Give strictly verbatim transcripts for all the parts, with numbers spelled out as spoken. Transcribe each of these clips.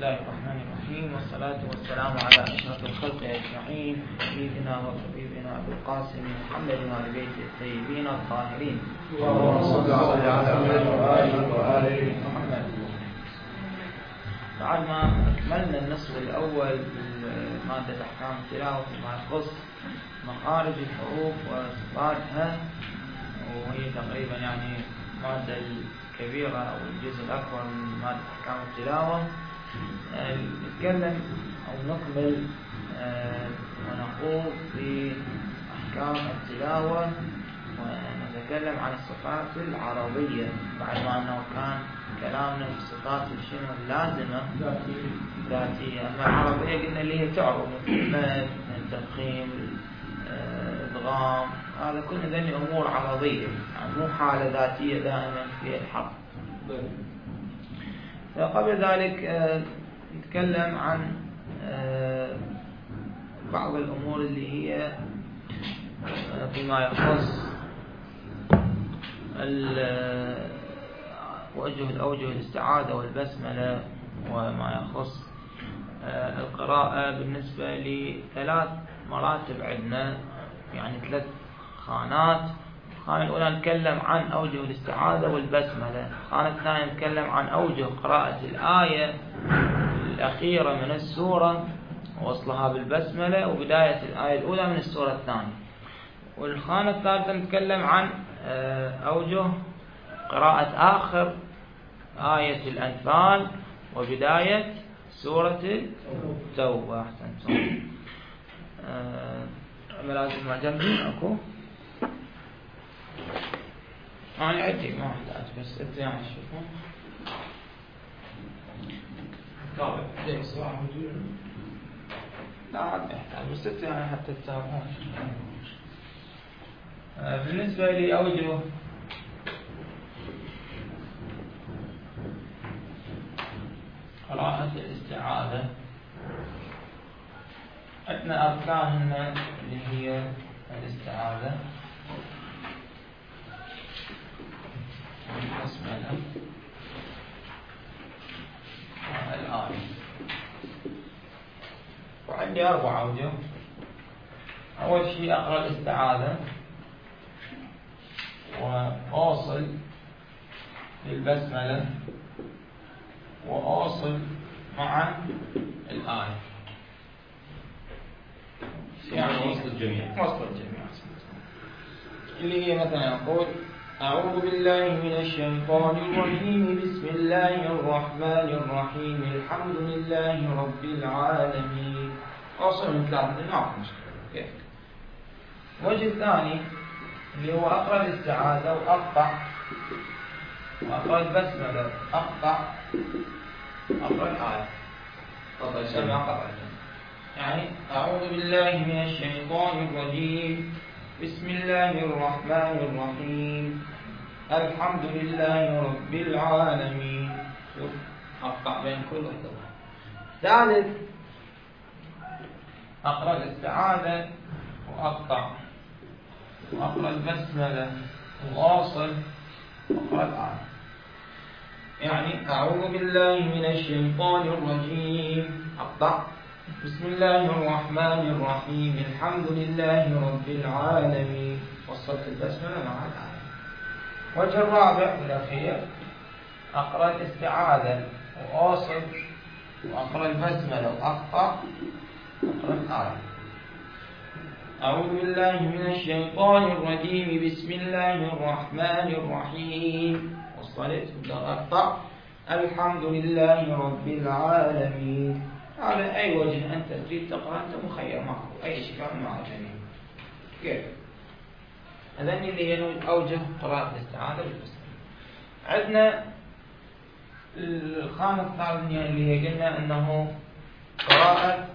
الله الرحمن الرحيم، والصلاة والسلام على أشرف الخلق أجمعين، سيدنا وحبيبنا أبي القاسم محمد وآل بيته الطيبين الطاهرين. اللهم صل على محمد وآل محمد. بعد ما أكملنا النصف الأول من مادة أحكام التلاوة فيما يخص مخارج الحروف وصفاتها، وهي تقريبا يعني المادة الكبيرة أو الجزء الأكبر من مادة أحكام التلاوة، نتكلم أو نكمل ونخوض في أحكام التلاوة ونتكلم عن الصفات العربية، بعد ما أنه كان كلامنا في الصفات شنو اللازمة ذاتية. أما العربية قلنا اللي هي تعرض مثل التفخيم، الإدغام، هذا كل ذني أمور عرضية، يعني مو حالة ذاتية دائما في الحرف. قبل ذلك نتكلم عن بعض الأمور اللي هي فيما يخص وجه الأوجه الاستعاذة والبسملة، وما يخص القراءة بالنسبة لثلاث مراتب عندنا، يعني ثلاث خانات. الخانة الأولى نتكلم عن أوجه الاستعاذة والبسملة، الخانة الثانية نتكلم عن أوجه قراءة الآية الأخيرة من السورة ووصلها بالبسملة وبداية الآية الأولى من السورة الثانية، والخانة الثالثة نتكلم عن أوجه قراءة آخر آية الأنفال وبداية سورة التوبة. أحسنتم. ملازم ما جنبي أكو أنا عندي ما أحتاج، بس أنت يعني شوفوا طبعا ليس واحد لا عاد يحتاج، بس أنت يعني حتى تتابعون. بالنسبة لأوجه قراءة الاستعاذة، عندنا أركاننا اللي هي الاستعاذة البسملة الآية، وعندي أربع أوجه. أول شيء أقرأ الاستعاذة وأوصل للبسملة وأوصل مع الآية، يعني وصل الجميع وصل الجميع اللي هي مثلا أقول أعوذ بالله من الشيطان الرجيم، بسم الله الرحمن الرحيم، الحمد لله رب العالمين. أوصل من ثلاثة ما في مشكلة. كيف؟ الوجه الثاني اللي هو أقرأ الاستعاذة وأقطع، وأقرأ البسملة أقطع، أقرأ الآية قطع الشمع قطع الشمع، يعني أعوذ بالله من الشيطان الرجيم، بسم الله الرحمن الرحيم، الحمد لله رب العالمين. شوف أقطع بين كل واحدة. ثالث أقرأ الاستعاذة وأقطع، وأقرأ البسملة وأوصل وأقرأ الآية، يعني أعوذ بالله من الشيطان الرجيم أقطع، بسم الله الرحمن الرحيم، الحمد لله رب العالمين، وصلت البسملة مع الآية. وجه الرابع والأخير أقرأ الاستعاذة وأوصل وأقرأ البسملة وأقطع وأقرأ الآية. أعوذ بالله من الشيطان الرجيم، بسم الله الرحمن الرحيم، وصلت وأقطع، الحمد لله رب العالمين. على أي وجه أنت تريد تقرأ أنت مخير معه، أي شيء كان معه جميل. كيف؟ هذين اللي هي أوجه قراءة الاستعاذة والبسملة. عندنا الخانة الثانية اللي هي قلنا أنه قراءة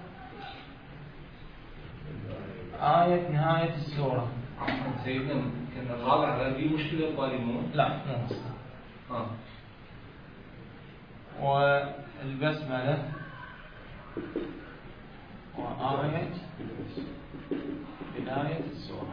آية نهاية السورة. سيدنا كان الرابع هذا فيه مشكلة الظالمون؟ لا مو مشكلة. آه. والبسملة وآية بداية السورة.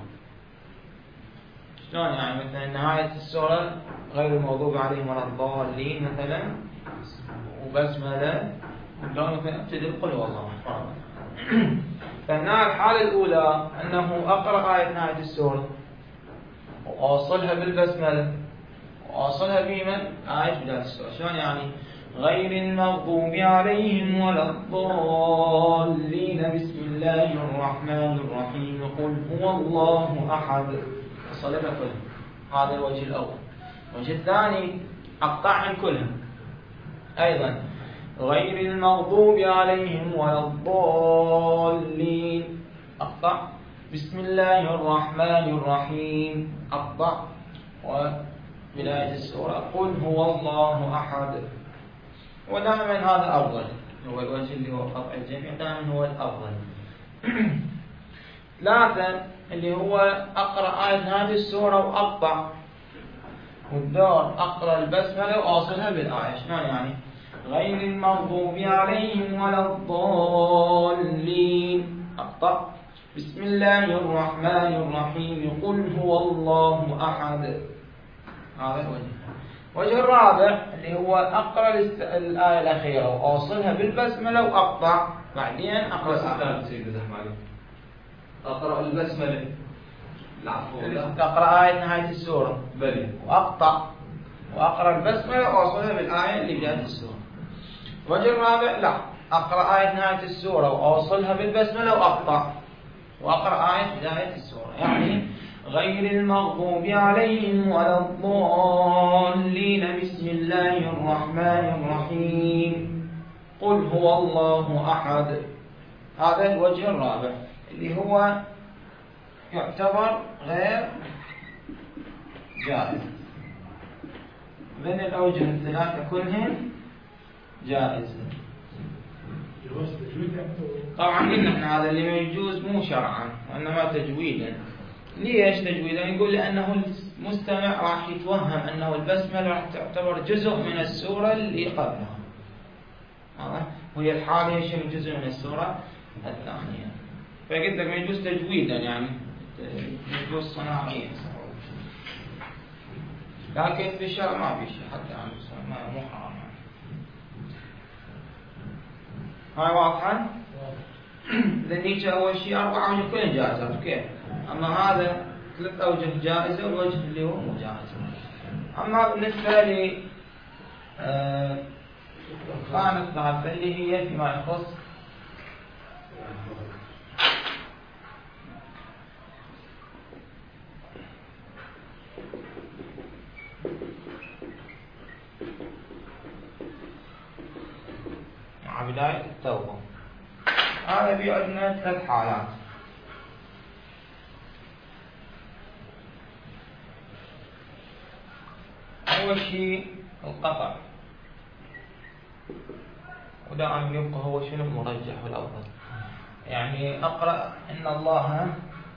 شلون يعني؟ مثلا نهاية السورة غير المغضوب عليهم ولا الضالين مثلا، وبسملة لو مثلا ابتدئ قل هو الله أحد. فهنا الحالة الأولى أنه أقرأ آية نهاية السورة وأوصلها بالبسملة وأوصلها بمن؟ آية بداية السورة. شلون يعني؟ غير المغضوب عليهم ولا الضالين بسم الله الرحمن الرحيم قل هو الله أحد. وصلها كلها. هذا الوجه الأول. الوجه الثاني أقطعهم كلها أيضا غير المغضوب عليهم ولا الضالين أقطع بسم الله الرحمن الرحيم أقطع وبداية السورة قل هو الله أحد. ودائما هذا أفضل، هو الوجه اللي هو قطع الجميع دائما هو الأفضل. ثلاثة اللي هو أقرأ آية هذه السورة وأقطع، والدور أقرأ البسملة وأوصلها بالآية. شلون يعني؟ غير المغضوب عليهم ولا الضالين أقطع بسم الله الرحمن الرحيم قل هو الله أحد. هذا الوجه. الوجه الرابع اللي هو أقرأ الآية الأخيرة وأوصلها بالبسملة وأقطع بعدين أقرأ الآية. أقرأ البسملة أقرأ آية نهاية السورة بلي وأقطع وأقرأ البسملة وأوصلها بالآية اللي بداية السورة. الوجه الرابع لا، أقرأ آية نهاية السورة وأوصلها بالبسملة وأقطع وأقرأ آية بداية السورة. يعني غير المغضوب عليهم ولا الضالين بسم الله الرحمن الرحيم قل هو الله أحد. هذا الوجه الرابع اللي هو يعتبر غير جائز. من الأوجه الثلاثة كلهم جائز. طبعا قلنا احنا هذا اللي ما يجوز مو شرعا وإنما تجويدا. ليش تجويدا؟ يقول لأنه المستمع راح يتوهم أنه البسملة راح تعتبر جزء من السورة اللي قبلها، وهي الحالة شنو جزء من السورة الثانية. فقلت لك ما يجوز تجويدا، يعني يجوز صناعيا، لكن في الشرع ما في شيء حتى يعني ما مو حرام. هاي واضحة؟ لأنيك أول شيء أربع أوجه كلها جائزة كيف؟ أما هذا ثلاث أوجه جائزة والوجه اللي هو مو جائز. أما بالنسبة لي آه خانة ضعف اللي هي فيما يخص مع بداية التوبة. هذا في عندنا ثلاث حالات. أول شيء القطع، ودائما يبقى هو شنو المرجح والأفضل. يعني أقرأ إن الله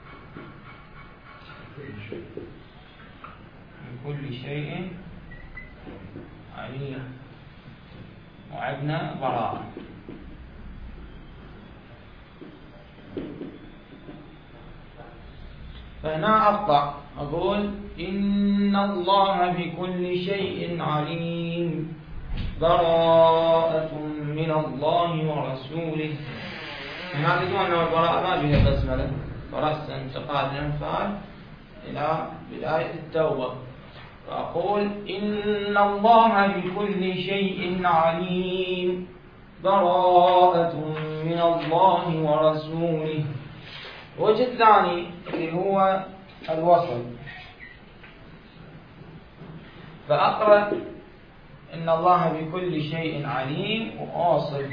من كل شيء عليم وعدنا براءة. فهنا أقطع أقول إن الله بكل شيء عليم براءة من الله ورسوله. هنا تقول أنه البراءة ما بها بسملة، براءة انتقال الأنفال إلى بداية التوبة. فأقول إن الله بكل شيء عليم براءة من الله ورسوله. الوجه الثاني اللي هو الوصل، فأقرأ إن الله بكل شيء عليم وأوصل.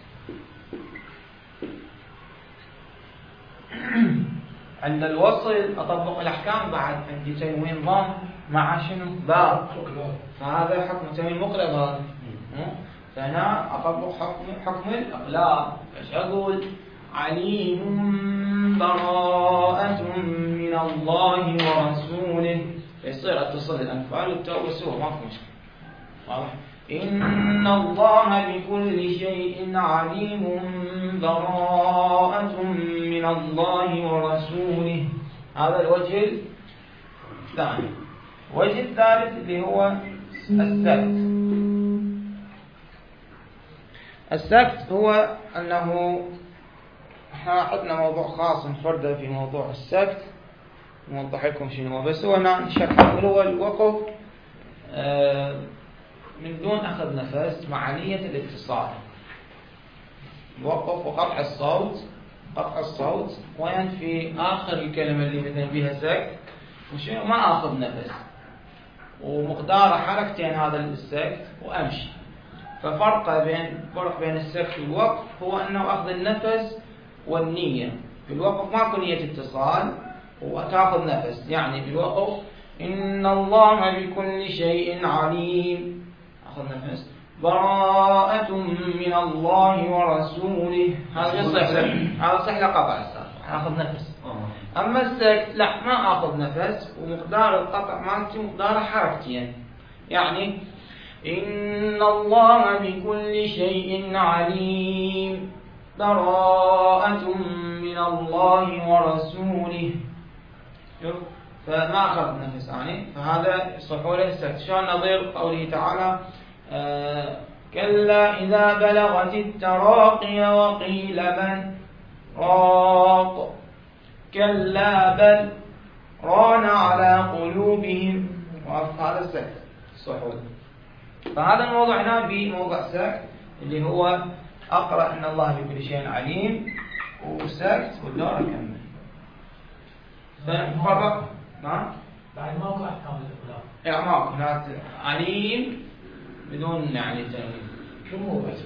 عند الوصل أطبق الأحكام بعد عندي تنوين ضم مع شنو؟ باء، فهذا حكم تنوين مقلب هذا. فهنا أطبق حكم حكم الإقلاب. ايش أقول؟ عليم براءة من الله ورسوله، يصير اتصل الأنفال والتوبة سوا ما في مشكلة. واضح؟ إن الله بكل شيء عليم براءة من الله ورسوله. هذا الوجه الثاني. الوجه الثالث اللي هو السكت. السكت هو أنه احنا عندنا موضوع خاص نفرده في موضوع السكت، نوضح لكم شنو هو، بس هو هنا شرح هو الوقف من دون أخذ نفس مع نية الاتصال. الوقف وقطع الصوت، قطع الصوت وين في آخر الكلمة اللي مثلا فيها سكت وشنو ما آخذ نفس، ومقدار حركتين هذا السكت وأمشي. ففرق بين فرق بين السكت والوقف هو أنه أخذ النفس والنية. في الوقف ماكو نية اتصال وتأخذ نفس، يعني في الوقف إن الله بكل شيء عليم، أخذ نفس. براءة من الله ورسوله، هذا يصح هذا صح لقطع السالفة، أخذ نفس. أما السكت لا، ما أخذ نفس، ومقدار القطع مالتي مقدار حركتين، يعني إن الله بكل شيء عليم براءة من الله ورسوله. شوف، فما أخذ نفس يعني، فهذا يصح له السكت. شلون نظير قوله تعالى آه كلا إذا بلغت التراقي وقيل من راق، كلا بل ران على قلوبهم، هذا السكت صحول. فهذا الموضوع هنا بموضع السكت اللي هو أقرأ إن الله بكل شيء عليم وسكت والدور أكمل. فنفرق نعم بعد ماكو أحكام الإطلاق، يعني ماكو هناك عليم بدون يعني تنوين. كم هو بس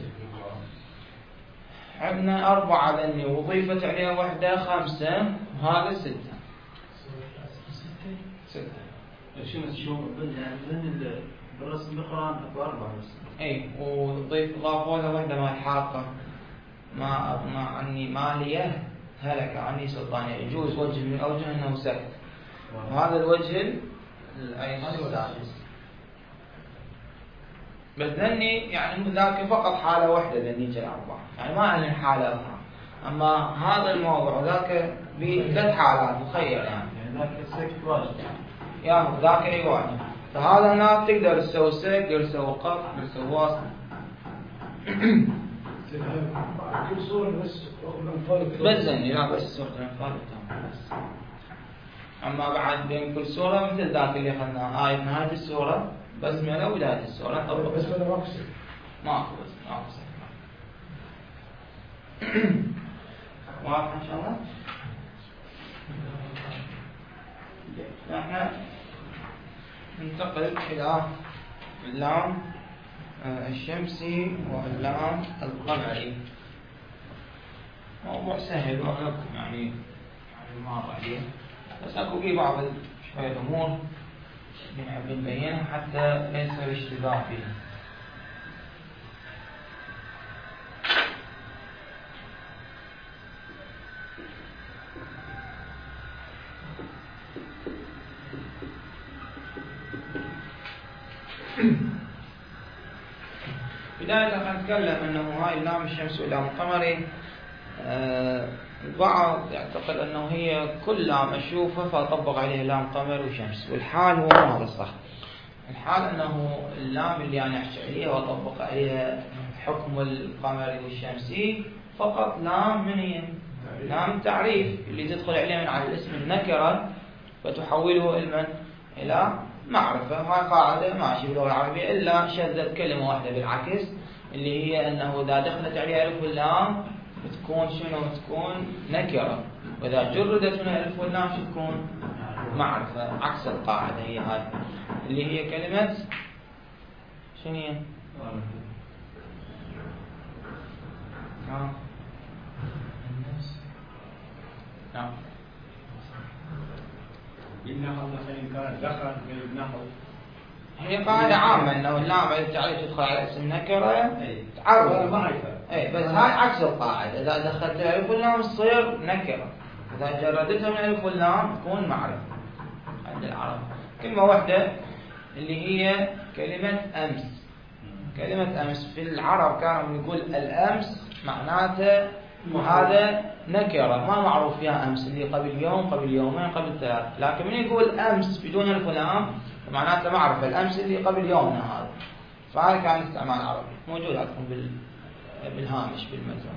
عندنا أربعة ذني وضيفت عليها واحدة خمسة وهذا ستة. ستة. شنو شو يعني ذن بالرسم بالقرآن أكو أربعة بس. أي وضيف ضافوا لها واحدة مال حاقة، ما ما عني مالية هلك عني سلطانية، يجوز وجه من أوجه أنه سكت، وهذا الوجه الأيمن السادس. بس ذني يعني ذاك فقط حالة واحدة ذني جل أربعة، يعني ما عندنا حالة أخرى. أما هذا الموضوع ذاك بثلاث حالات مخير يعني. يعني ذاك السكت واجب يعني. يعني ذاك أي واجب. فهذا هناك تقدر تسوي سكت، تقدر تسوي قط، تقدر تسوي واصل. كل صورة بس الأنفال بس ذني لا بس سورة الأنفال بس. أما بعد بين كل سورة مثل ذاك اللي أخذناه آية نهاية السورة بسملة وبداية السورة طبعا. بس أنا ماكو سكت. ماكو بس ماكو سكت. واضح إن شاء الله. نحن ننتقل إلى اللام الشمسي واللام القمري. موضوع سهل وأغلبكم يعني يعني مر عليه، بس أكو فيه بعض شوية أمور نحب نبينها حتى لا يصير اشتباه فيها. بداية راح نتكلم أنه هاي اللام الشمس واللام القمري آه البعض يعتقد أنه هي كل لام أشوفها فأطبق عليها لام قمر وشمس، والحال هو ما هذا الصح. الحال أنه اللام اللي أنا أحكي عليها وأطبق عليها حكم القمري والشمسي فقط لام من هي؟ لام تعريف اللي تدخل عليه من على الاسم النكرة فتحوله علما إلى معرفة. هاي قاعدة ماشي باللغة العربية، إلا شذت كلمة واحدة بالعكس اللي هي أنه إذا دخلت عليها ألف واللام تكون شنو؟ تكون نكرة، وإذا جردت من الألف واللام شو تكون؟ معرفة. عكس القاعدة هي هاي اللي هي كلمة شنو هي؟ نعم نعم بالنحو مثلا كان دخل بالنحو هي قاعدة عامة أنه اللام التعريف تدخل على اسم نكرة تعرف معرفة. أي بس هاي عكس القاعدة، إذا دخلت الألف واللام تصير نكرة، إذا جردتها من الألف واللام تكون معرفة عند العرب. كلمة واحدة اللي هي كلمة أمس. كلمة أمس في العرب كانوا يقول الأمس معناته هذا نكرة ما معروف فيها أمس اللي قبل يوم قبل يومين قبل ثلاث، لكن من يقول أمس بدون ألف واللام معناته معرفة الأمس اللي قبل يومنا هذا. فهذا كان استعمال عربي موجود عندكم بالهامش بالمتن.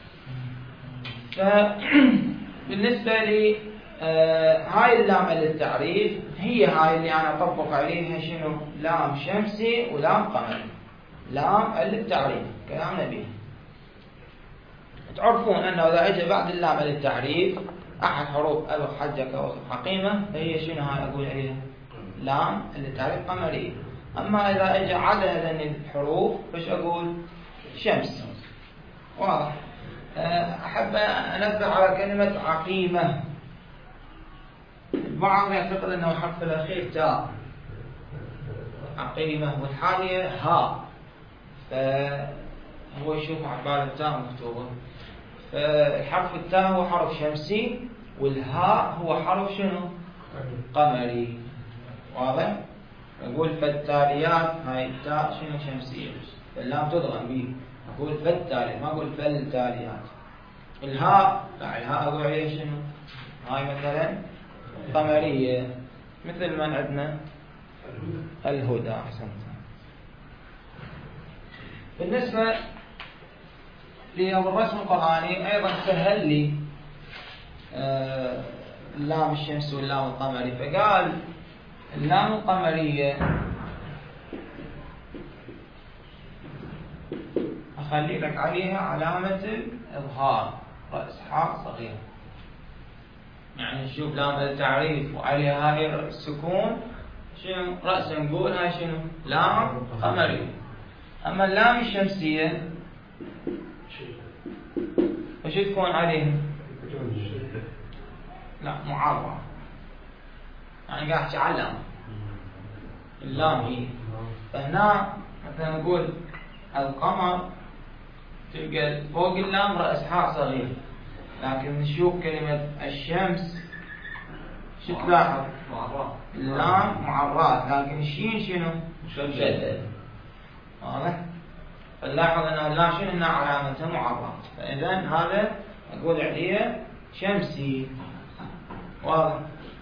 فبالنسبة لي آه هاي اللام للتعريف هي هاي اللي أنا أطبق عليها شنو؟ لام شمسي ولام قمري. لام للتعريف كلام نبيه. تعرفون أنه إذا أجى بعد اللام للتعريف أحد حروف ألف حجك أو حقيمة فهي شنو هاي أقول عليها؟ لام للتعريف قمرية. أما إذا أجى عدا هذين الحروف فش أقول؟ شمس. واضح. أحب أنبه على كلمة عقيمة. البعض يعتقد أنه حرف الأخير تاء عقيمة والحالية هاء، فهو يشوف عبارة التاء مكتوبة. فالحرف التاء هو حرف شمسي والهاء هو حرف شنو؟ قمري. واضح؟ نقول فالتاليات هاي التاء شنو شمسية، اللام تضغم به أقول فالتاليات ما أقول فالتاليات. الهاء لا الهاء أقول عليه شنو؟ هاي مثلا قمرية مثل من عندنا الهدى. أحسنت. بالنسبة للرسم القرآني أيضا سهل لي آه اللام الشمس واللام القمري. فقال اللام القمرية أخلي لك عليها علامة الإظهار رأس حاء صغير. يعني نشوف لام التعريف وعليها هاي السكون شنو رأس نقول هاي شنو؟ لام قمرية. أما اللام الشمسية وش تكون عليها؟ لا معرّة، يعني قاعد تعلم اللام هي. فهنا مثلا نقول القمر تلقى فوق اللام رأس حاء صغير، لكن نشوف كلمة الشمس شو تلاحظ؟ اللام معرّات لكن الشين شنو؟ مشدد. واضح؟ فنلاحظ أن اللام شنو هنا علامتها معرّات. فإذا هذا أقول عليه شمسي. واضح؟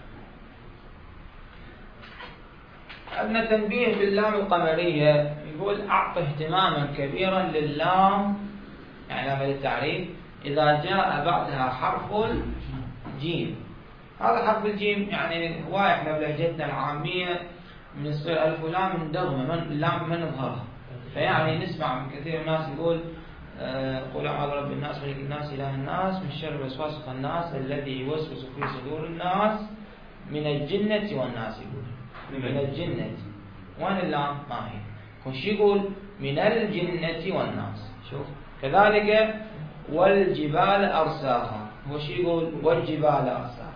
عندنا تنبيه باللام القمرية يقول أعطي اهتماما كبيرا لللام يعني لام للتعريف إذا جاء بعدها حرف الجيم. هذا حرف الجيم يعني هواي احنا بلهجتنا العامية من يصير ألف ولام من دغمة من اللام ما نظهرها. فيعني نسمع من كثير الناس يقول قل أعوذ برب الناس ملك الناس إله الناس من شر الوسواس الخناس الذي يوسوس في صدور الناس من الجنة والناس. يقول من الجنة وين اللام؟ ما هي. كل يقول من الجنة والناس. شوف كذلك والجبال أرساها هو شي يقول والجبال أرساها.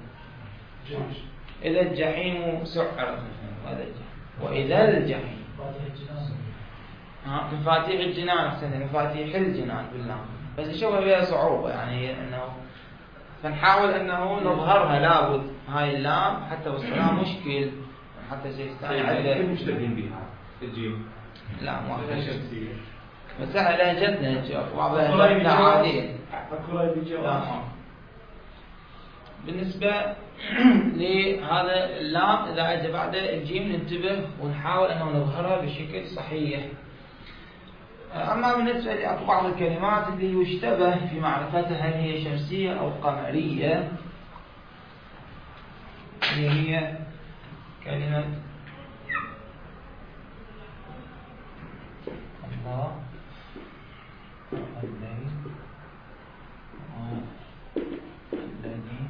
إذا الجحيم سعرت وإذا الجحيم مفاتيح الجنان أحسن مفاتيح الجنان بالله. بس نشوفها فيها صعوبة يعني أنه فنحاول أنه نظهرها لابد هاي اللام حتى والسلام مشكل حتى شيء ثاني عدل مشتبهين بها الجيم. لا ما في بس احنا لهجتنا نشوف بعض لهجتنا عادية. بالنسبة لهذا اللام إذا أجى بعد الجيم ننتبه ونحاول أنه نظهرها بشكل صحيح. أما بالنسبة لبعض الكلمات اللي يشتبه في معرفتها هل هي شمسية أو قمرية اللي هي كلمة الله الذي الذي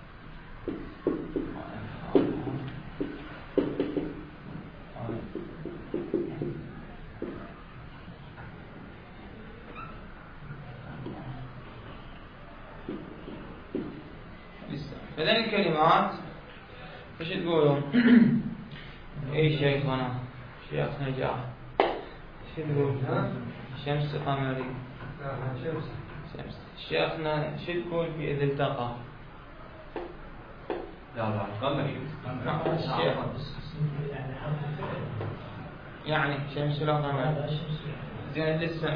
فذلك الكلمات ايش تقولون؟ اي شيخنا شيخ نجاح شو تقول؟ شمس قمري شمس شمس. شيخنا شو تقول في إذا التقى؟ لا لا قمري يعني شمس ولا قمر؟ زين للسمع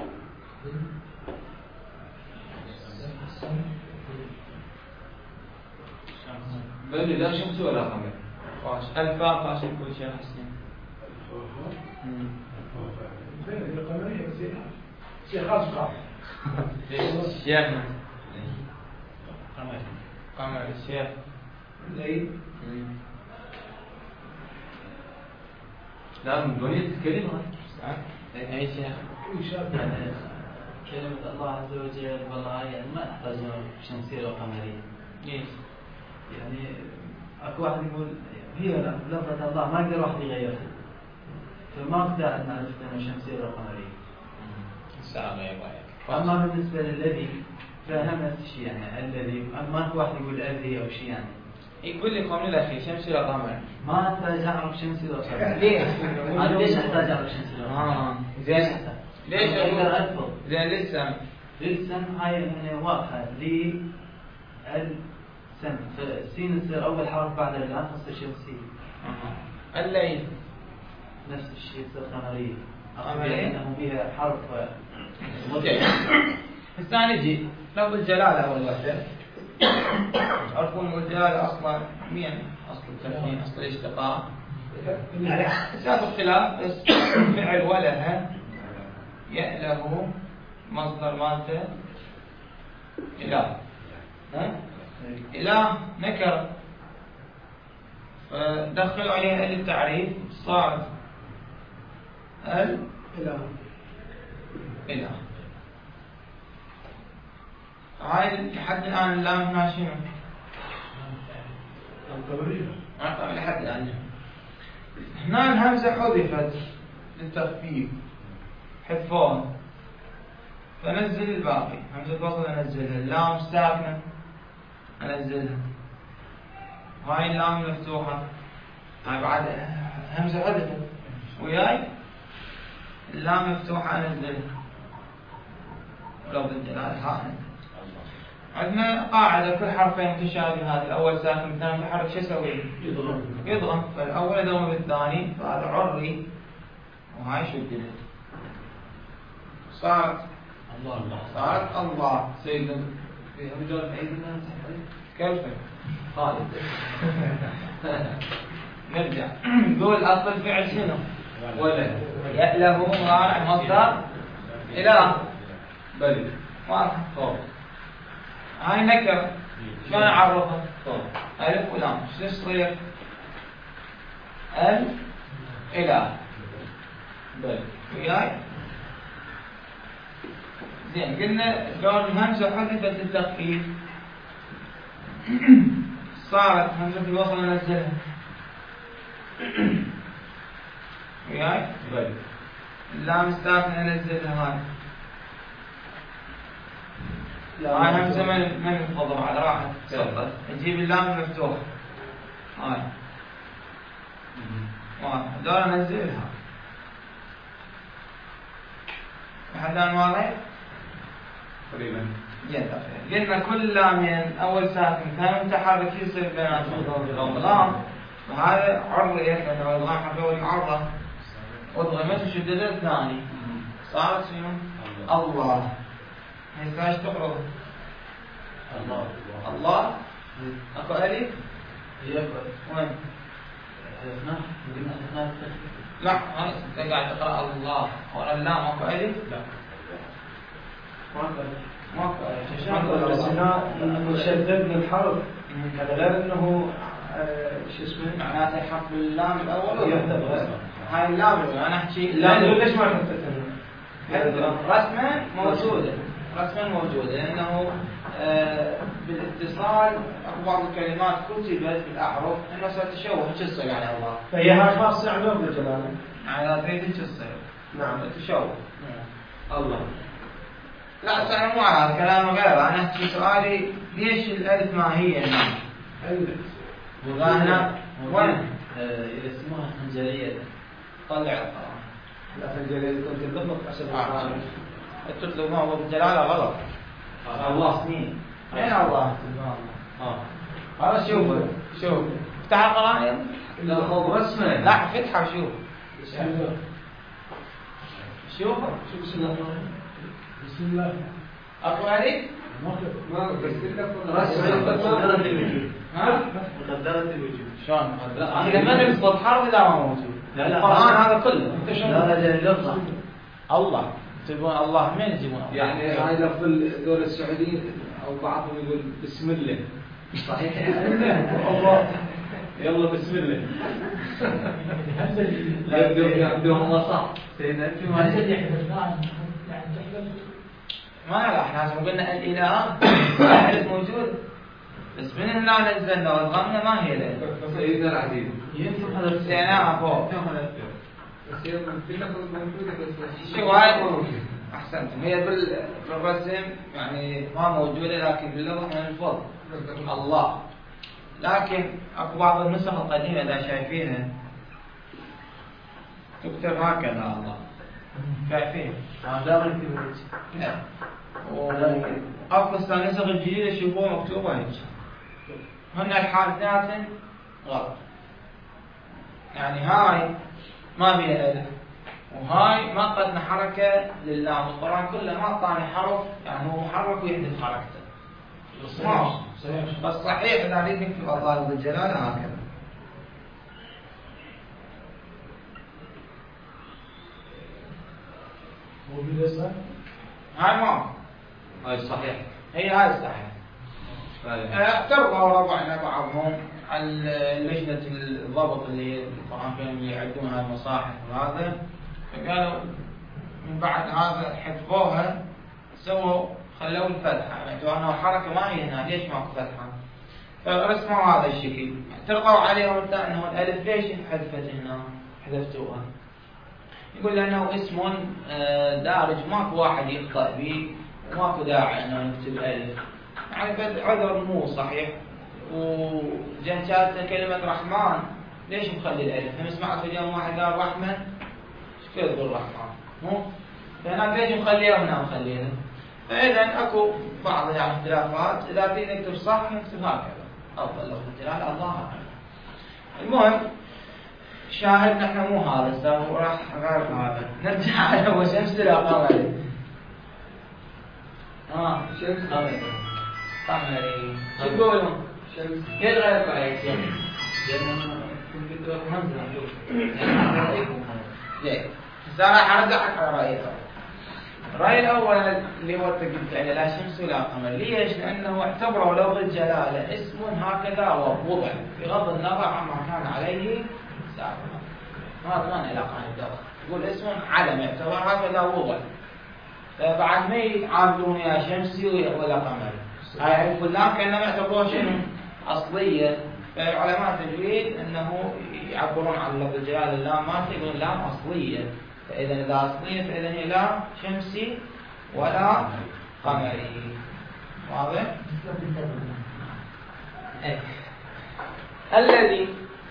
بل لا شمس ولا قمر. واش الفاء قاش كل شيء حسين شيخ أصغر. شيخنا قمر قمر الشيخ ليه؟ لا من دوني تتكلم أي شيخ يعني كلمة الله عز وجل والله يعني ما تحتاج شمسية أو قمرية. ليش؟ يعني أكو واحد يقول هي لفظة الله ما يقدر واحد يغيرها، فما أقدر أن نعرف أنها شمسية أو قمرية. صعب يا بايك. أما بالنسبة للذي فهم نفس الشيء يعني الذي ما أكو واحد يقول الذي أو شيء يعني. يقول لي قوم الأخي شمسي ولا قمر؟ ما أحتاج أعرف شمسي ولا قمرية. ليش؟ أنا ليش أحتاج أعرف شمسي ولا قمرية؟ آه زين. ليش أقدر ألفظ؟ زين لسه للسم هاي يعني واضحة لي السم فالسين تصير أول حرف بعد اللام تصير شمسية. أها. الليل نفس الشيء تصير قمرية. قمرية؟ لأنه بها حرف زين. الثاني يجي لفظ الجلالة أول وحدة. تعرفون الجلالة أصلا مين؟ أصل التمكين أصل الاشتقاق. سبب اختلاف بس فعل ولها يأله مصدر مالته إله. ها؟ إله نكر فدخلوا عليها ال التعريف صارت ال إله. إله. هاي لحد الآن اللام هنا شنو؟ أعطى لحد الآن. هنا الهمزة حذفت للتخفيف حذفون فنزل الباقي. همزة الوصل أنزلها. اللام ساكنة أنزلها. هاي اللام مفتوحة هاي بعد همزة حذفت وياي اللام مفتوحة أنزلها. ولفظ الجلالة ها عندنا قاعدة كل حرفين متشابهات الأول ساكن الثاني متحرك شو يسوي؟ يضرب. يضغم فالأول يضغم بالثاني فهذا عري وهاي شددت صارت الله الله صارت الله سيدنا في رجال عيدنا كيف؟ خالد نرجع نقول أصل الفعل شنو؟ ولا يأله مضارع مصدر إله بل واضح طب هاي نكرة شلون أعرفها؟ طب ألف ولام شو تصير؟ ال إله بل وياي زين قلنا قول الهمزة حذفت للتخفيف صارت همزة الوصل ننزلها وياي بل اللام الساكنة ننزلها هاي هاي همزة من من الفضل على راحت سقطت نجيب اللام المفتوح هاي واضح دور ننزلها لحد الآن واضح؟ تقريبا جدا قلنا كل لامين أول ساكن ثاني متحرك يصير بيناتهم ضم وهذا عرض مثلا ضم حرف أول عرضة وضغمت وشددت الثاني صارت شنو؟ الله هسه ايش تقرأ؟ الله الله اكو ألف؟ هي وين؟ حذفنا قلنا حذفنا التخفيف. لا انت قاعد تقرأ الله ورا اللام اكو ألف؟ لا ماكو ألف بس هنا لأنه شددنا الحرف هذا غير أنه آه، شو اسمه معناته حرف اللام الأول يعتبر. هاي اللام الأولى أنا أحكي لا ليش ما حطيتها؟ رسما موجودة رسما موجودة لأنه آه بالاتصال أكو بعض الكلمات كتبت بالأحرف أنه ستشوه شو تصير على الله فهي هاي خاصة عن لفظ الجلالة. على تريد شو تصير نعم. تشوه الله لا تعلم مو على هذا كلام غير أنا أحكي سؤالي ليش الألف ما هي النعم وهنا وين اسمها خنجرية. طلع القرآن لا خنجرية كنت تضبط حسب القرآن. تطلب ما هو بالجلالة غلط الله سنين وين الله اه هذا شوف شوف افتح القرآن يلا لا هو رسمه لا فتحه وشوف بسم الله. شوف شو بسم الله الرحمن الرحيم. بسم الله. اكو عليك ما مقدرة الوجود. ها مقدرة الوجود. شلون اذا ما نثبت حرف اذا ما موجود لا لا القرآن هذا كله انت لا شلون لا لفظة. الله انت يكتبون الله من يجيبون الله؟ يعني هاي لفظ دول السعوديين او بعضهم يقول بسم الله صحيح الله يلا بسم الله يبدو ما صح سيدنا انت ما ما لا احنا لازم قلنا الاله الالف موجود بس من هنا نزلنا والغمنا ما هي له سيدنا العزيز يمكن هذا سيناها فوق بس هي في لفظ موجوده بس شو هاي احسنتم هي بال- بالرسم يعني ما موجوده لكن باللغه من الفضل الله. لكن اكو بعض النسخ القديمه اذا شايفينها تكتب هكذا الله شايفين هذا ما يكتب واكو النسخ الجديده شوفوها مكتوبه هيك هن الحالتين غلط يعني هاي ما بيها الف وهاي ما قدنا حركه للام القران كله ما اعطاني حرف يعني هو محرك ويحدث حركته بس صحيح اذا اريد نكتب الله ذو الجلال هكذا هاي ما هاي صحيح هي هاي صحيح. اعترضوا ربعنا بعضهم على لجنة الضبط اللي طبعا كانوا يعدون هاي المصاحف وهذا فقالوا من بعد هذا حذفوها سووا خلوا الفتحة يعني أنه حركة ما هي هنا ليش ماكو فتحة فرسموا هذا الشكل اعترضوا عليهم أنه الألف ليش حذفت هنا حذفتوها يقول لأنه اسم دارج ماكو واحد يخطأ به وماكو داعي أنه نكتب ألف يعني عذر مو صحيح وجن جاتنا كلمة رحمن ليش مخلي الألف؟ هم سمعت اليوم واحد قال رحمن ايش كيف يقول رحمن؟ مو؟ فهناك ليش مخليها وهنا مخليها؟ فإذا أكو بعض يعني اختلافات إذا تريد نكتب صح نكتب هكذا أفضل لفظ الجلال الله هكذا. المهم شاهد نحن مو هذا وراح غير هذا نرجع على أبو شمس القمري اه شمس قمري قمري شو تقولون؟ شمس كيف غيرك عليك شمس؟ ليه؟ هسه انا حرجعك على رايي الاول. الراي الاول اللي هو انت قلت يعني لا شمس ولا قمر، ليش؟ لانه اعتبروا لفظ الجلاله اسم هكذا ووضع بغض النظر عما كان عليه سابقا. ما كان علاقه بالدواء، يقول اسم علم يعتبر هكذا وضع. فبعد ما يعاملون يا شمسي ولا قمري. هاي الكلام كانما يعتبروها شنو؟ اصليه. فعلماء التجويد انه يعبرون عن لفظ الجلال اللام مالته يقولون لام اصليه، فاذا اذا اصليه فاذا هي لا شمسي ولا قمري. واضح؟ ايه. الذي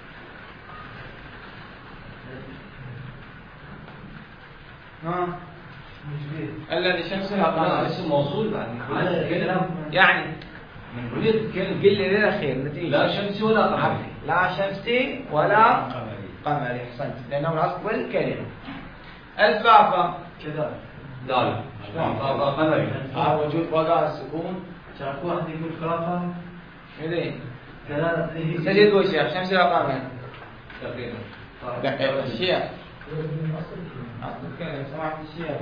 ها الذي شمس ولا قمر اسم موصول بعد يعني من ريد قل لي للاخير نتيجه لا شمسي ولا قمري لا شمسي ولا قمري. احسنت لانه من اصل الكلمه. الفافه كذا دال قمري ها وجود بقاء السكون. شاف واحد يقول خرافه زين كذا سجد وش يا شمس ولا قمر؟ تقريبا دقيقه الشيخ اصل الكلمه سمعت الشيخ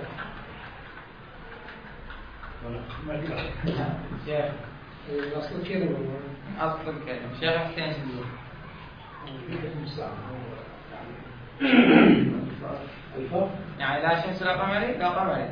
شيخ أصل الكلمة اصل الكلمه شيخ حسين شو يقول؟ يعني لا شمس لا قمري لا قمري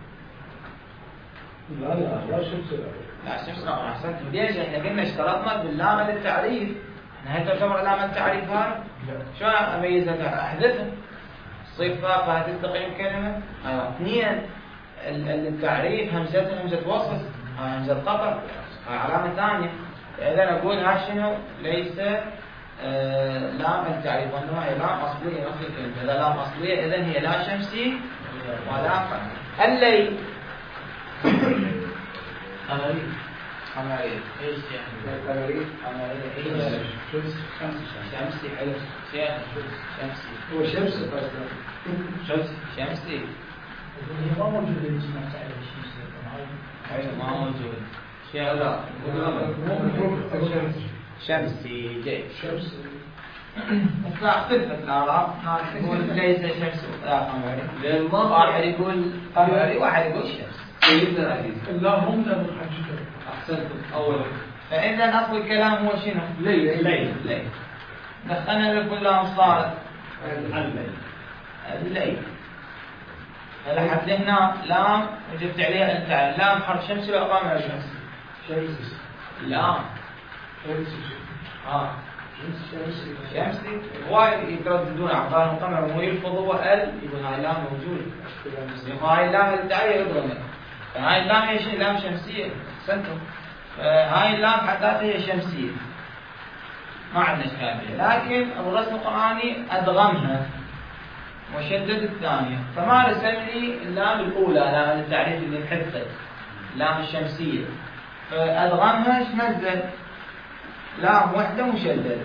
لا لا لا شمس لا شمس لا قمري. احسنت. ليش؟ احنا قلنا اشترطنا باللام للتعريف. احنا هل تعتبر علامه التعريف هذا؟ شلون اميزها؟ احذفها تصير فاقه تستقيم كلمه. ايوه. اثنين التعريف همزتها همزه وصل هاي همزه قطع هاي علامه ثانيه. اذا اقول ها شنو ليس آه لام التعريف وانما هي لام اصليه نفس الكلمه. اذا لام اصليه اذا هي لا شمسي ولا قمري. الليل قمري قمري ايش يعني؟ قمري قمري ايش؟ شمس شمسي حلو شيخ شمسي هو شمس قصده شمسي شمسي هي ما موجودة الجماعة تعرف الشمس ايوه ما موجود شيخ لا شمسي جيد شمس بس لا اختلفت الآراء، ناس يقول ليس شمس لا قمري، واحد يقول قمري واحد يقول شمس. اللهم لا نحجته. أحسنتم أولا. فإذا أصل الكلام هو شنو؟ ليل. ليل. ليل. دخلنا لكلهم صارت الليل. الليل. فلحد هنا لام وجبت عليها أنت لام حرف شمسي ولا قمري؟ شمسي. شمسي. لام. شمسي. آه. شمسي. شمسي وايد يترددون عقبال القمر مو يلفظوا ال يقول هاي لام موجود. هاي اللام التعية يضربها. فهاي اللام هي شيء لام شمسية. أحسنتم. هاي اللام حتى هي شمسية. ما عندنا إشكال فيها، لكن الرسم القرآني أدغمها وشدد الثانية، فما رسم لي اللام الأولى لام التعريف اللي انحذفت اللام الشمسية، فأدغمها ايش نزل؟ لام وحدة مشددة.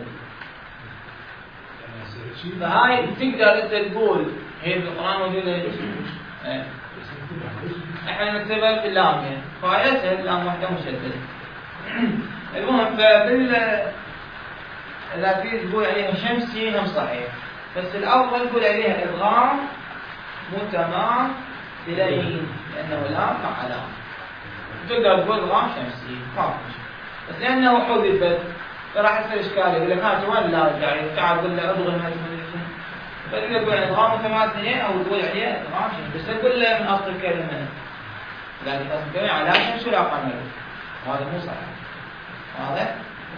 فهاي تقدر انت تقول هي بالقرآن موجودة ليش؟ ايه. احنا نكتبها باللام يعني، فهي اسهل لام وحدة مشددة. المهم فبال إذا في تقول عليها شمسي هم صحيح، بس الأول تقول عليها إدغام متمام بلين لأنه لام مع لام. تقدر تقول إدغام شمسي ما في مشكلة، بس لأنه حذفت فراح يصير إشكال يقول لك هات وين لا يعني تعال قول له أدغم هذه المدرسة، فتقدر تقول إدغام متمام اثنين أو تقول عليها إدغام شمسي، بس تقول له من أصل الكلمة لكن أصل الكلمة على شمس ولا قمر، وهذا مو صحيح. واضح؟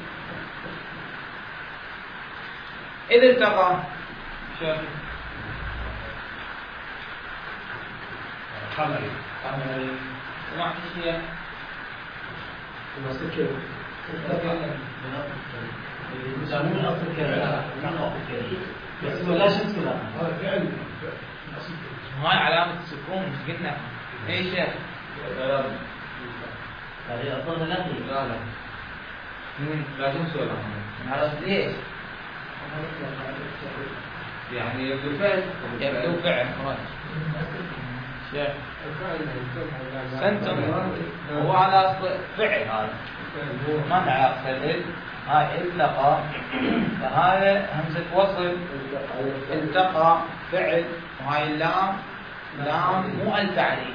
إذا التقى شوف قمري. قمري سمعت شيء؟ مسكر. يسمون أصل الكلام من أصل الكلام بس ولا شمس ولا هذا فعل. هاي علامة السكون مش قلنا ايش يا هذه أصلا لا لا لا. لا شمس ولا قمر. عرفت ليش؟ يعني يبدو فعل. يبدو فعل شيخ سنتم هو على أصل فعل هذا ما نعرف فعل. هاي التقى فهذا همزة وصل التقى فعل، وهاي اللام لام مو التعريف.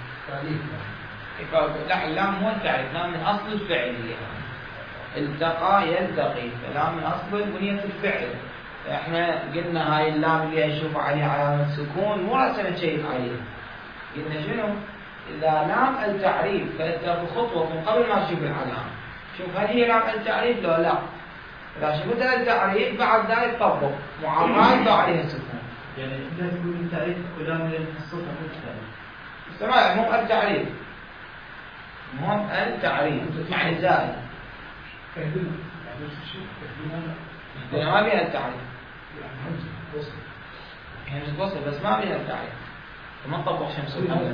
لا اللام مو التعريف، لام من أصل الفعل هي التقى يلتقي، فلام من أصل بنية الفعل. احنا قلنا هاي اللام اللي اشوف عليها علامة سكون مو راسنا شيء عليها، قلنا شنو؟ إذا لام التعريف فأنت بخطوة من قبل ما تشوف العلامة شوف هل هي لام التعريف لو لا، إذا شفت التعريف بعد ذلك طبق معرض عليها سكون. يعني أنت تقول التعريف كلام من الصوت مو التعريف. سمع مو التعريف مو التعريف يعني زائد يعني ما بيها التعريف همزة وصل بس ما بيها التعريف فما نطبق شمس القمر.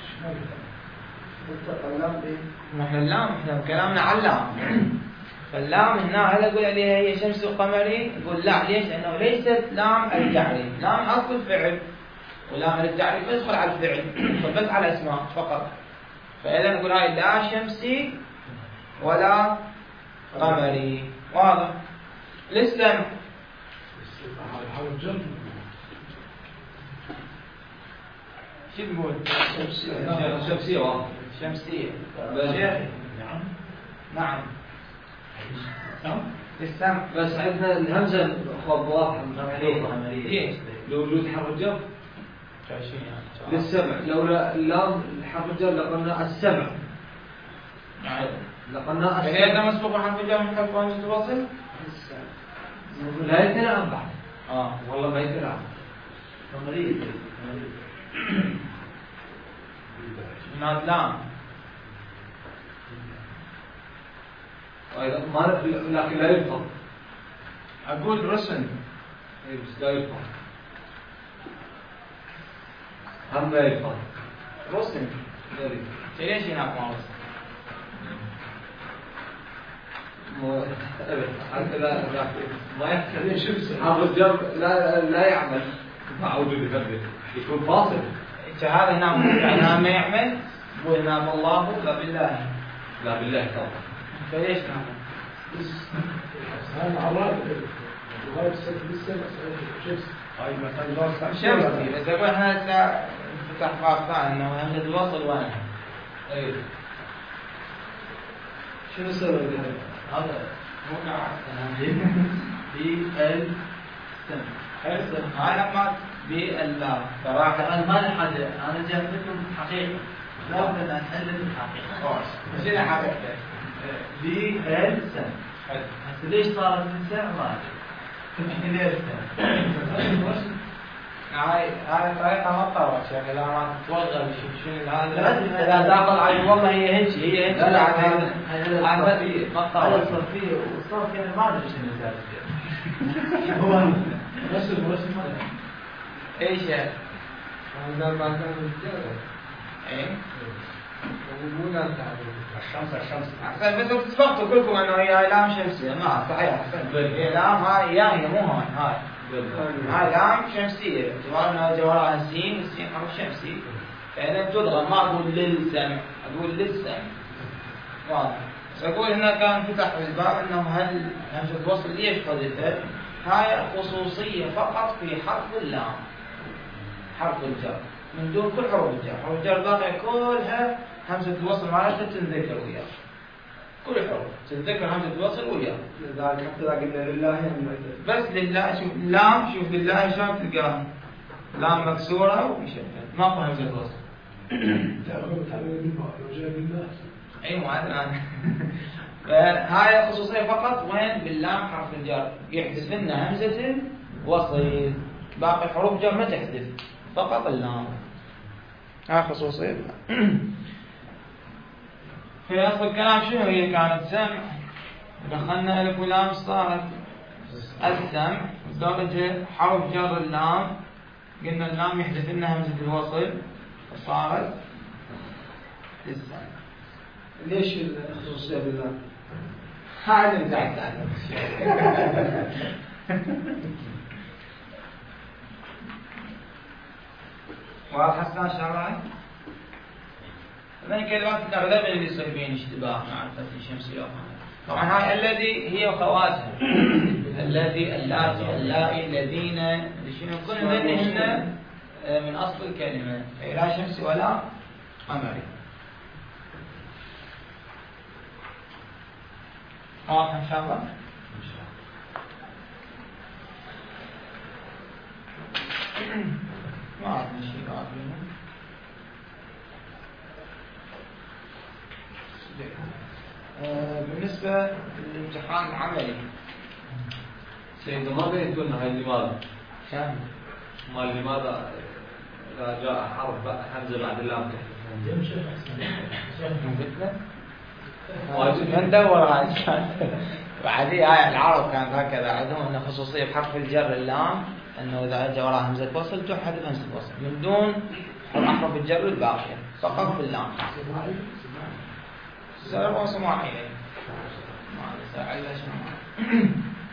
نحن اللام احنا كلامنا على اللام فاللام هنا هل اقول عليها هي شمس وقمري؟ نقول لا. ليش؟ لانه ليست لام التعريف، لام اصل الفعل ولام التعريف يدخل على الفعل فبس على اسماء فقط. فاذا نقول هاي لا شمسي ولا قمري. واضح؟ الاسم شو تقول؟ شمسية. شمسية واضح. شمسية. نعم. نعم. نعم. السمع. بس عندنا الهمزة خب واضحة ليش؟ لوجود حرف الجر. للسمع لولا اللام حرف الجر لقلنا السمع. نعم. لقلنا السمع. يعني هذا مسبوق حرف الجر من حرف همزة الوصل؟ لا يتنعم بعد. اه والله ما يتنعم. مريض. من لام. ما لكن لا يفهم. أقول رسم. إيه بس لا يفهم. هم لا يفهم. رسم. ليش هناك ما رسم؟ مو حتى لا لا ما يحتاج شمس. هذا الجر لا لا يعمل مع وجود الفرد يكون فاصل. هذا هنا معناه ما يعمل. قول هنا بالله لا بالله. لا بالله طبعا. فليش نعمل؟ هذا عراب. هاي مثلا شمسي بس أقول إحنا هسه فتح باب ثاني إنه همزة الوصل وين؟ أي شنو السبب هذا مو قاعد بي ال سم هاي لما بالله صراحة أنا ما لي حاجة أنا جايب لكم حقيقة لا بد أن أحلل الحقيقة شنو حقيقته؟ بي ال سم هسه ليش صارت من سم ما أدري ليش سم هاي هاي طريقة ما تطورت يعني لا ما تتوغل شوف شنو هذا إذا داخل علي والله هي هيك هي هيك لا لا هذا هذا ما تطور الصرفية والصرف يعني ما أدري شنو زاد هو رسم رسم ايش يعني؟ هذا ما كان بالجارة ايه مو لا تعرف الشمس الشمس احسن بس اتفقتوا كلكم انه هي هاي لام شمسية ما صحيح احسن هي لام هاي يعني مو هاي هاي هاي لام شمسية باعتبار انها جوهرها سين والسين حرف شمسي فاذا تدغم ما اقول للسمع اقول للسمع واضح بس اقول هنا كان فتح الباب انه هل همزة الوصل ليش حذفت؟ هاي خصوصية فقط في حرف اللام حرف الجر من دون كل حروف الجر حروف الجر الباقية كلها همزة الوصل معناتها تنذكر وياه كل حروف تنذكر همزة الوصل وياه لذلك حتى إذا قلنا لله يعني بس لله شوف لام شوف لله شلون تلقاها لام مكسورة ومشبه ماكو همزة وصل اي مو الان فهاي خصوصية فقط وين باللام حرف الجر يحذف لنا همزة وصل باقي حروف جر ما تحذف فقط اللام هاي خصوصية في أصل الكلام شنو هي كانت سمع دخلنا ألف ولام صارت السمع لدرجة حرف جر اللام قلنا اللام يحذف لنا همزة الوصل فصارت السمع ليش الخصوصية بالله؟ هذا اللي زعلت عنه واضح حسنا شرعي؟ هذين كلمات الأغلب اللي يصير بين اشتباه مع الفتح الشمسي طبعا هاي الذي هي وخواتها الذي اللاتي اللائي الذين شنو كل هن من أصل الكلمة لا شمسي ولا قمري واضح إن شاء الله؟ ما عندنا شيء بعد منه بالنسبة للامتحان العملي سيدنا ما بينتونا هاي لماذا؟ كم؟ ما لماذا إذا جاء حرف حمزة بعد اللام ما ندور هاي وعادي هاي العرب كانت هكذا عندهم انه خصوصية بحرف الجر اللام انه اذا اجى وراها همزة وصل تحذف همزة وصل من دون حرف الجر الباقية فقط في اللام سأل وسماعي ما سأل لا سماعي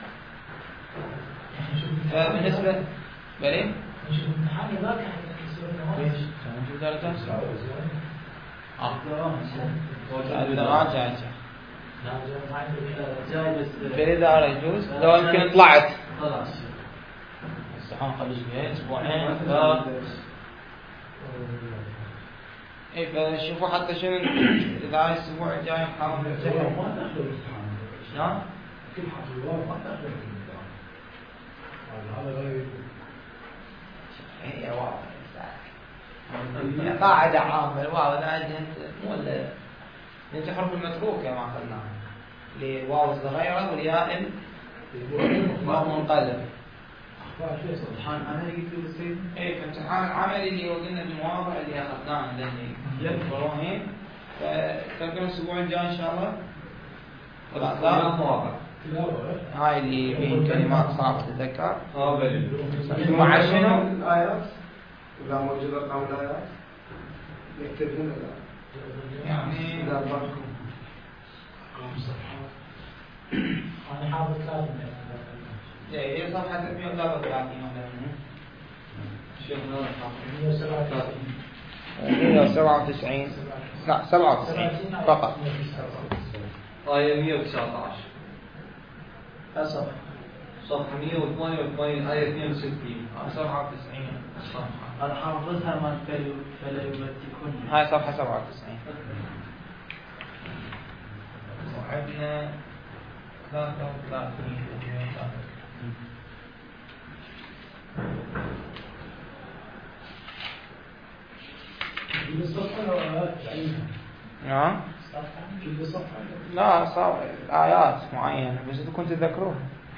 فبالنسبة بلي نشوف امتحاني ما كان ليش؟ شو درجة؟ اه الدرجة جاي بس بالإدارة يجوز لو يمكن طلعت خلاص الصحون قبل اسبوعين اسبوعين ثلاث اي فشوفوا حتى شنو اذا هاي الاسبوع الجاي نحاول نمتحن شلون؟ كل حرف الواو ما تاخذ الامتحان هذا غير هي واضح هي قاعدة عامة الواو اذا انت مو الا انت حرف المتروكة ما اخذناها اللي واو صغيرة والياء منقلب امتحان عملي قلت له السيد؟ ايه في امتحان العملي اللي هو قلنا المواضع اللي اخذناه اللي ابراهيم فتلقون الاسبوع الجاي ان شاء الله لا مواقع هاي اللي بين كلمات صعبة تتذكر اه بلي مع شنو؟ الآيات إذا موجودة أرقام الآيات يكتبون الآيات يعني إذا أرقامكم أنا حافظ ثلاثة هي صفحة مئة وثلاثة وثلاثين مئة وسبعة وتسعين لا سبعة وتسعين فقط آية مئة وتسعة عشر أصف صفحة مئة وثمانية وثمانين آية اثنين وستين. سبعة وتسعين صفحة. أنا حافظها ما فلا يبتكن. هاي صفحة سبعة وتسعين. وعندنا ثلاثة وثلاثين. كل صفحة آيات بعينها. نعم. كل صفحة. لا صار آيات معينة بس كنت تذكروها.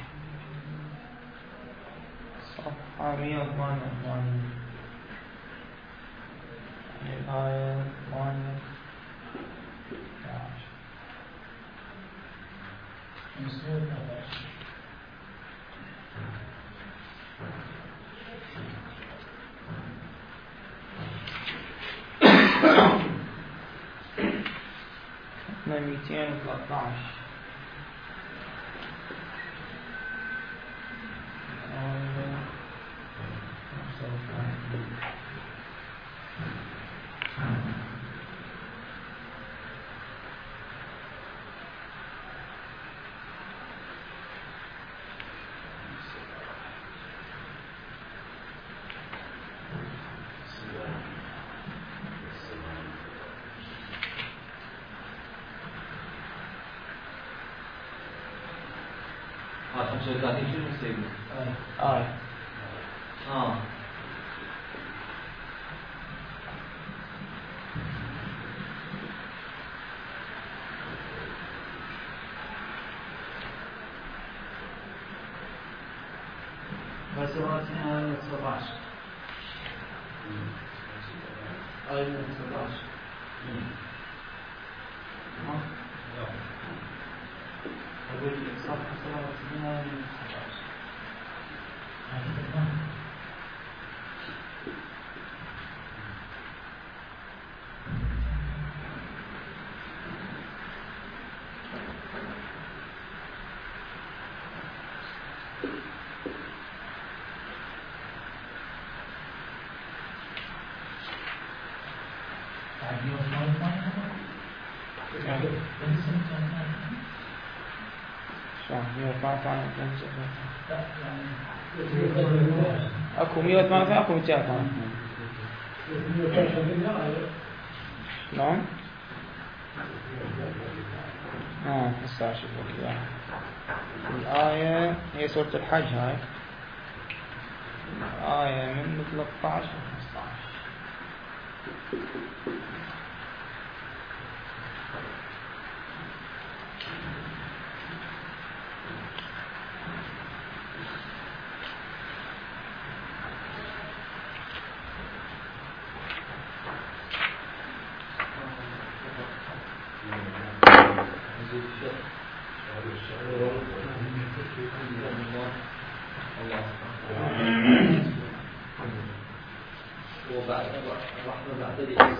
صفحة مئة وثمانية وثمانين. الآية ثمانية. مئتين وثلاثة عشر. خمسة وثلاثين شنو سيدنا؟ آية. آه. بس راسي آية سبعة عشر. آية سبعة عشر. أقول صفحة سبعة وتسعين آية سبعة عشر. اكو مئة وثمانية اكو مئتين وثمانية. نعم. اه هسه اشوف لك اياها. الآية هي سورة الحج هاي. الآية من ثلاثة عشر ل خمسة عشر. وبعد رحنا بعد ذلك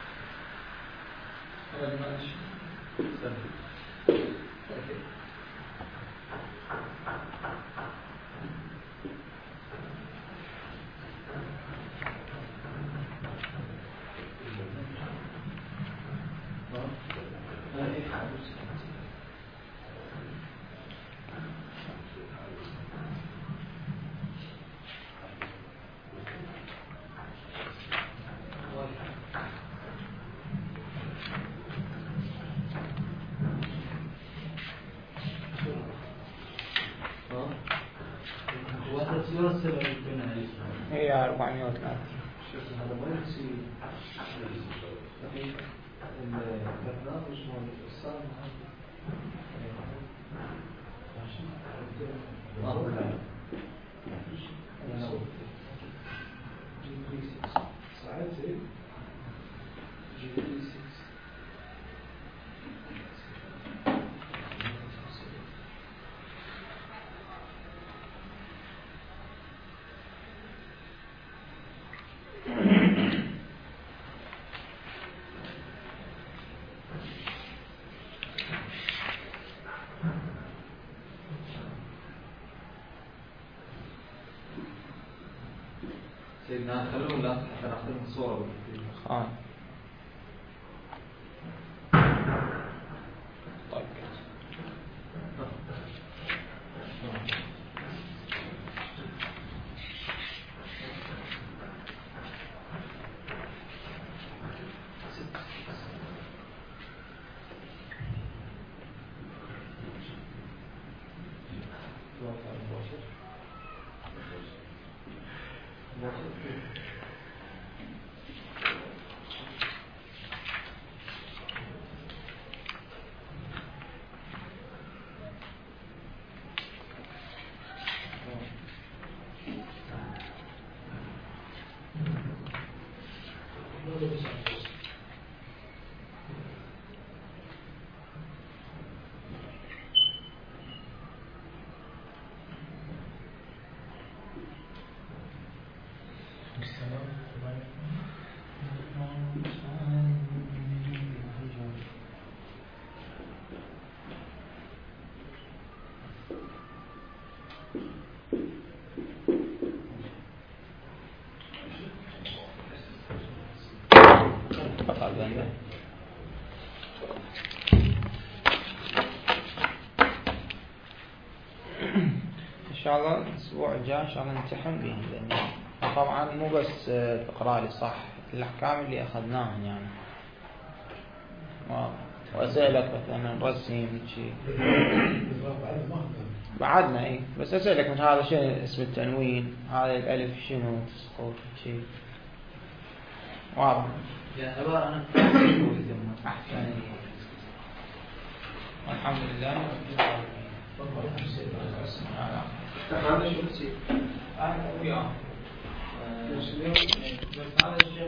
هي أربعمائة وثلاثين. هذا ما يصير البرنامج مال الإنسان سيدنا خلوه لا حتى ناخذ الصورة خان. طيب إن شاء الله الأسبوع الجاي إن شاء الله نمتحن بهم، لأن طبعا مو بس تقرأ لي صح الأحكام اللي أخذناها يعني، وأسألك مثلا نرسم شيء بعدنا إيه، بس أسألك من هذا شنو اسم التنوين، هذا الألف شنو تسقط شيء واضح يعني عبارة عن أحسن. والحمد لله رب العالمين.